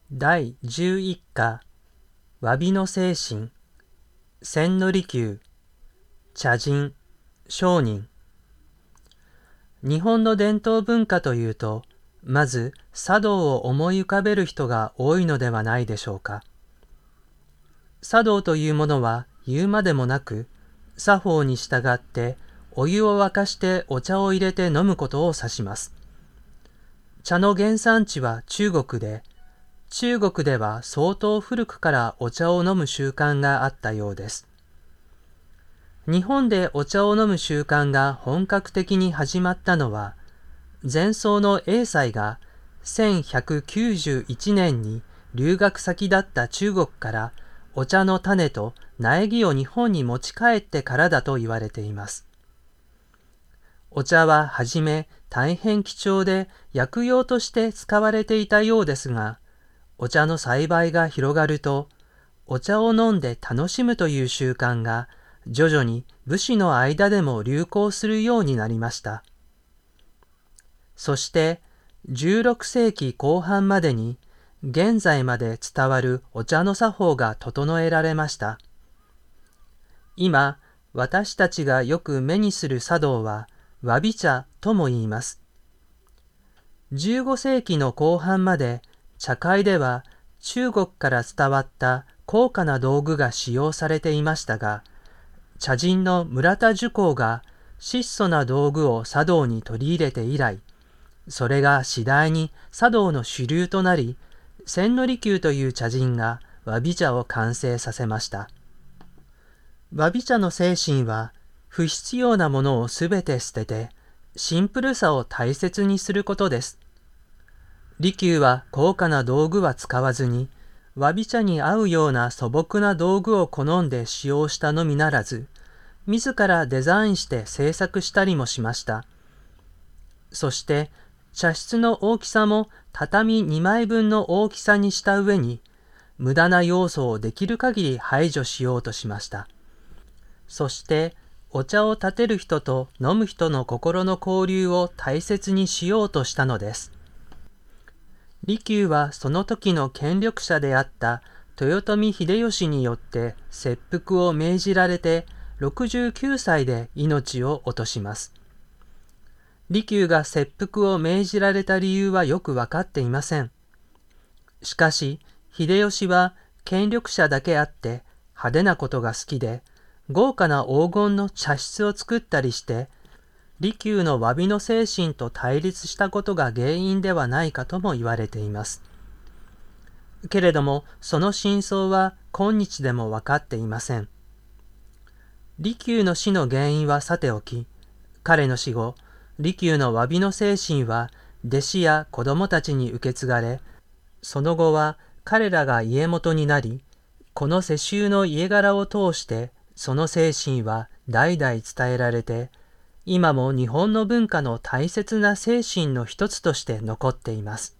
第11課詫びの精神千利休茶人商人。日本の伝統文化というと、まず茶道を思い浮かべる人が多いのではないでしょうか。茶道というものは言うまでもなく、作法に従ってお湯を沸かしてお茶を入れて飲むことを指します。茶の原産地は中国で、中国では相当古くからお茶を飲む習慣があったようです。日本でお茶を飲む習慣が本格的に始まったのは、前宋の栄西が1191年に留学先だった中国からお茶の種と苗木を日本に持ち帰ってからだと言われています。お茶ははじめ大変貴重で薬用として使われていたようですが、お茶の栽培が広がると、お茶を飲んで楽しむという習慣が徐々に武士の間でも流行するようになりました。そして16世紀後半までに現在まで伝わるお茶の作法が整えられました。今、私たちがよく目にする茶道は詫び茶とも言います。15世紀の後半まで茶会では中国から伝わった高価な道具が使用されていましたが、茶人の村田寿光が質素な道具を茶道に取り入れて以来、それが次第に茶道の主流となり、千利休という茶人が詫び茶を完成させました。詫び茶の精神は、不必要なものをすべて捨てて、シンプルさを大切にすることです。利休は高価な道具は使わずに、詫び茶に合うような素朴な道具を好んで使用したのみならず、自らデザインして制作したりもしました。そして、茶室の大きさも畳2枚分の大きさにした上に、無駄な要素をできる限り排除しようとしました。そして、お茶を立てる人と飲む人の心の交流を大切にしようとしたのです。利休はその時の権力者であった豊臣秀吉によって切腹を命じられて69歳で命を落とします。利休が切腹を命じられた理由はよくわかっていません。しかし、秀吉は権力者だけあって派手なことが好きで、豪華な黄金の茶室を作ったりして、利休の詫びの精神と対立したことが原因ではないかとも言われています。けれども、その真相は今日でも分かっていません。利休の死の原因はさておき、彼の死後、利休の詫びの精神は弟子や子供たちに受け継がれ、その後は彼らが家元になり、この世襲の家柄を通してその精神は代々伝えられて、今も日本の文化の大切な精神の一つとして残っています。